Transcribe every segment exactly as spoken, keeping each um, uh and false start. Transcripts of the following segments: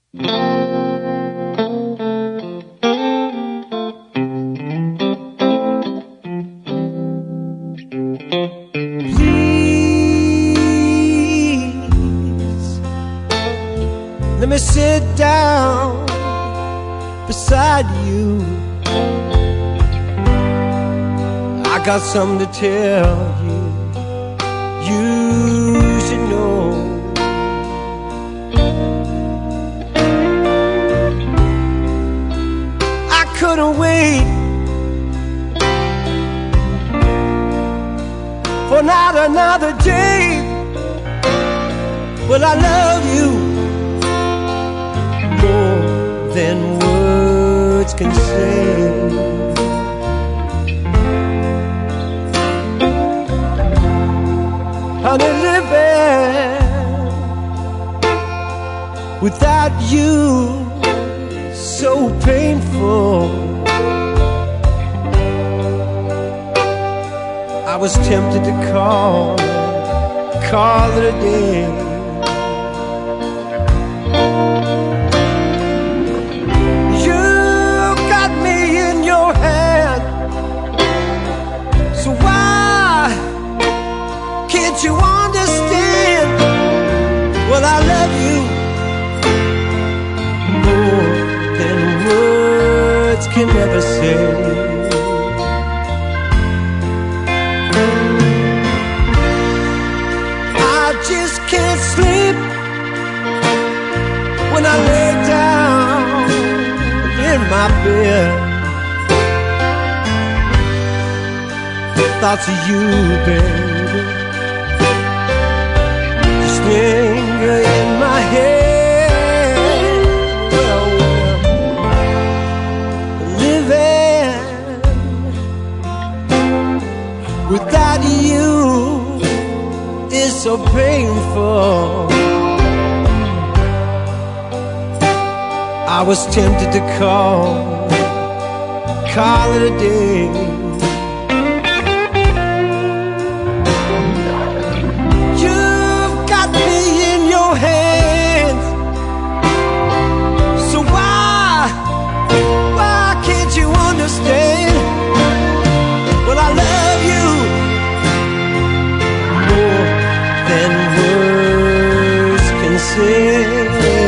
Let me sit down beside you. I got something to tell you. You should know. I couldn't wait for not another day. Well, I love you more than words can say. Honey, living without you so painful. I was tempted to call, call it a day. You understand? Well, I love you more than words can ever say. I just can't sleep when I lay down in my bed. Thoughts of you, baby, linger in my head. Well, well, living without you is so painful. I was tempted to call, call it a day. Well, I love you more than words can say.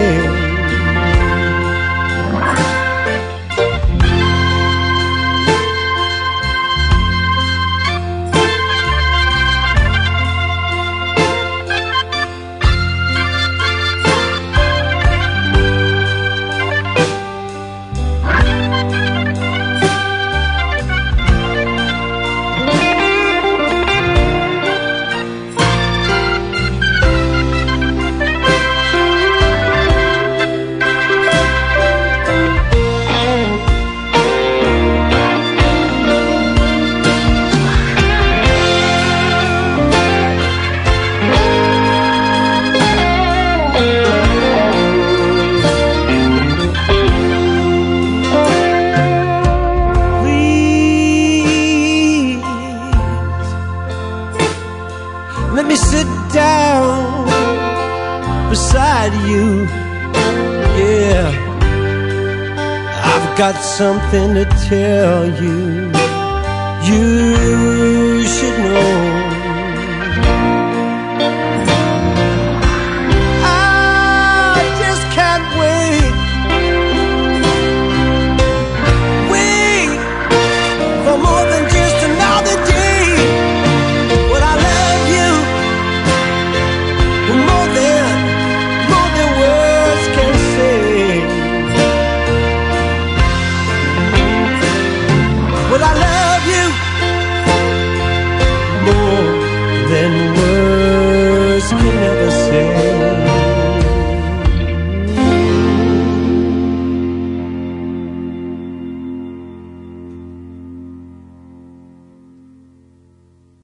Let me sit down beside you. Yeah, I've got something to tell you. You should know. I just can't wait, wait for more than just another day. Well, I love you more than words can ever say.